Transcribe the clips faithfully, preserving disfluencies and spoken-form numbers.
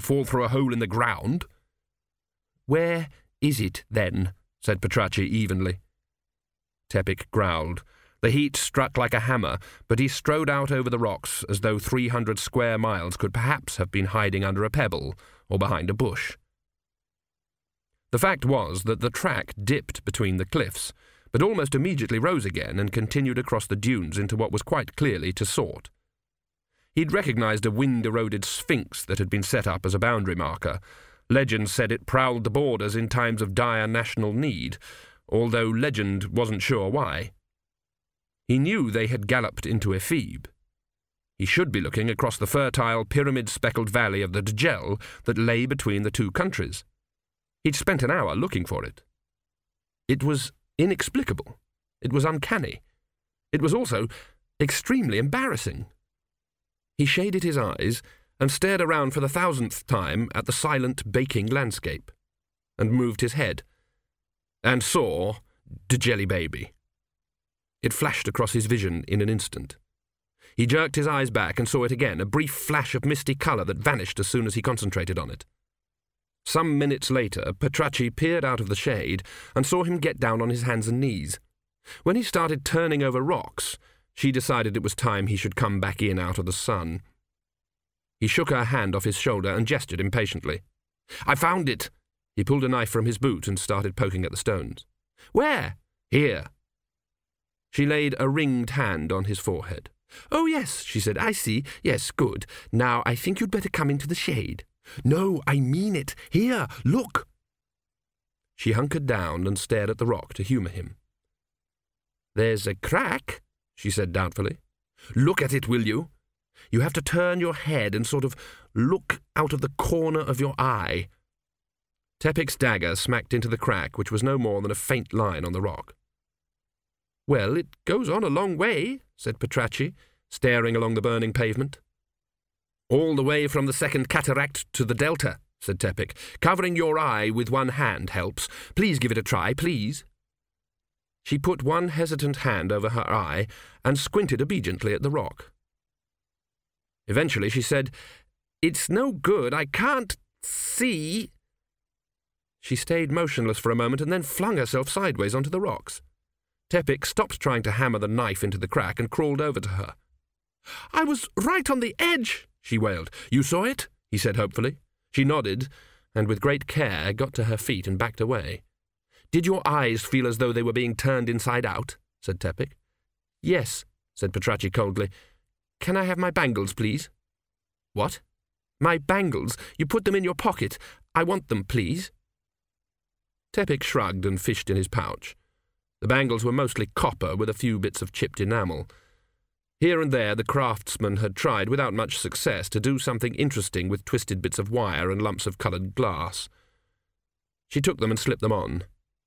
fall through a hole in the ground." "Where is it, then?" said Petracchi evenly. Tepic growled. The heat struck like a hammer, but he strode out over the rocks as though three hundred square miles could perhaps have been hiding under a pebble or behind a bush. The fact was that the track dipped between the cliffs, but almost immediately rose again and continued across the dunes into what was quite clearly Tessort. He'd recognized a wind-eroded sphinx that had been set up as a boundary marker. Legend said it prowled the borders in times of dire national need, although legend wasn't sure why. He knew they had galloped into Ephebe. He should be looking across the fertile, pyramid-speckled valley of the Djel that lay between the two countries. He'd spent an hour looking for it. It was inexplicable. It was uncanny. It was also extremely embarrassing. He shaded his eyes and stared around for the thousandth time at the silent, baking landscape, and moved his head, and saw Djeli Baby. It flashed across his vision in an instant. He jerked his eyes back and saw it again, a brief flash of misty colour that vanished as soon as he concentrated on it. Some minutes later, Petracchi peered out of the shade and saw him get down on his hands and knees. When he started turning over rocks, she decided it was time he should come back in out of the sun. He shook her hand off his shoulder and gestured impatiently. "I found it!" He pulled a knife from his boot and started poking at the stones. "Where?" "Here." She laid a ringed hand on his forehead. "Oh, yes," she said. "I see. Yes, good. Now I think you'd better come into the shade." "No, I mean it. Here, look." She hunkered down and stared at the rock to humour him. "There's a crack," she said doubtfully. "Look at it, will you? You have to turn your head and sort of look out of the corner of your eye." Tepic's dagger smacked into the crack, which was no more than a faint line on the rock. "Well, it goes on a long way," said Petracchi, staring along the burning pavement. "All the way from the second cataract to the delta," said Tepic. "Covering your eye with one hand helps. Please give it a try, please." She put one hesitant hand over her eye and squinted obediently at the rock. Eventually she said, "It's no good. I can't see." She stayed motionless for a moment and then flung herself sideways onto the rocks. Tepic stopped trying to hammer the knife into the crack and crawled over to her. "I was right on the edge," she wailed. "You saw it?" he said hopefully. She nodded, and with great care got to her feet and backed away. "Did your eyes feel as though they were being turned inside out?" said Tepic. "Yes," said Petracchi coldly. "Can I have my bangles, please?" "What?" "My bangles. You put them in your pocket. I want them, please." Tepic shrugged and fished in his pouch. The bangles were mostly copper with a few bits of chipped enamel. Here and there the craftsman had tried, without much success, to do something interesting with twisted bits of wire and lumps of coloured glass. She took them and slipped them on.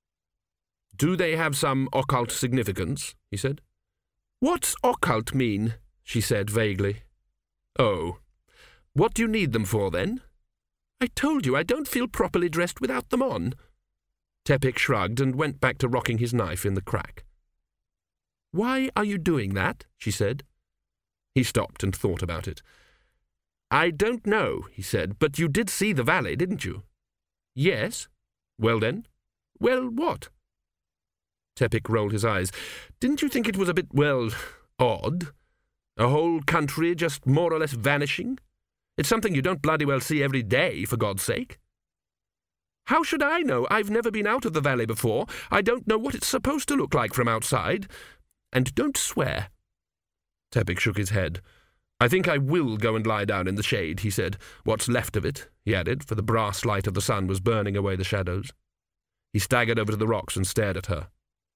"Do they have some occult significance?" he said. "What's occult mean?" she said vaguely. "Oh. What do you need them for, then?" "I told you I don't feel properly dressed without them on." Tepic shrugged and went back to rocking his knife in the crack. "Why are you doing that?" she said. He stopped and thought about it. "I don't know," he said, "but you did see the valley, didn't you?" "Yes." "Well then?" "Well, what?" Tepic rolled his eyes. "Didn't you think it was a bit, well, odd? A whole country just more or less vanishing? It's something you don't bloody well see every day, for God's sake." "How should I know? I've never been out of the valley before. I don't know what it's supposed to look like from outside. And don't swear." Tepic shook his head. "I think I will go and lie down in the shade," he said. "What's left of it," he added, for the brass light of the sun was burning away the shadows. He staggered over to the rocks and stared at her.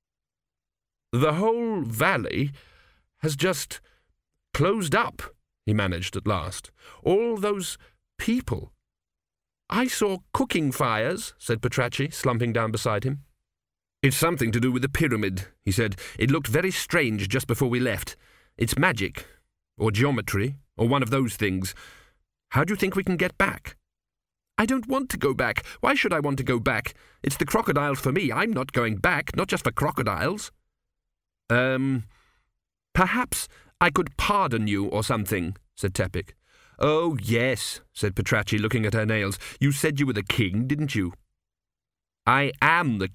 "The whole valley has just closed up," he managed at last. "All those people." "I saw cooking fires," said Petracchi, slumping down beside him. "It's something to do with the pyramid," he said. "It looked very strange just before we left. It's magic, or geometry, or one of those things. How do you think we can get back?" "I don't want to go back. Why should I want to go back? It's the crocodiles for me. I'm not going back, not just for crocodiles." Um, perhaps I could pardon you or something," said Tepic. "Oh, yes," said Petracci, looking at her nails. "You said you were the king, didn't you?" "I am the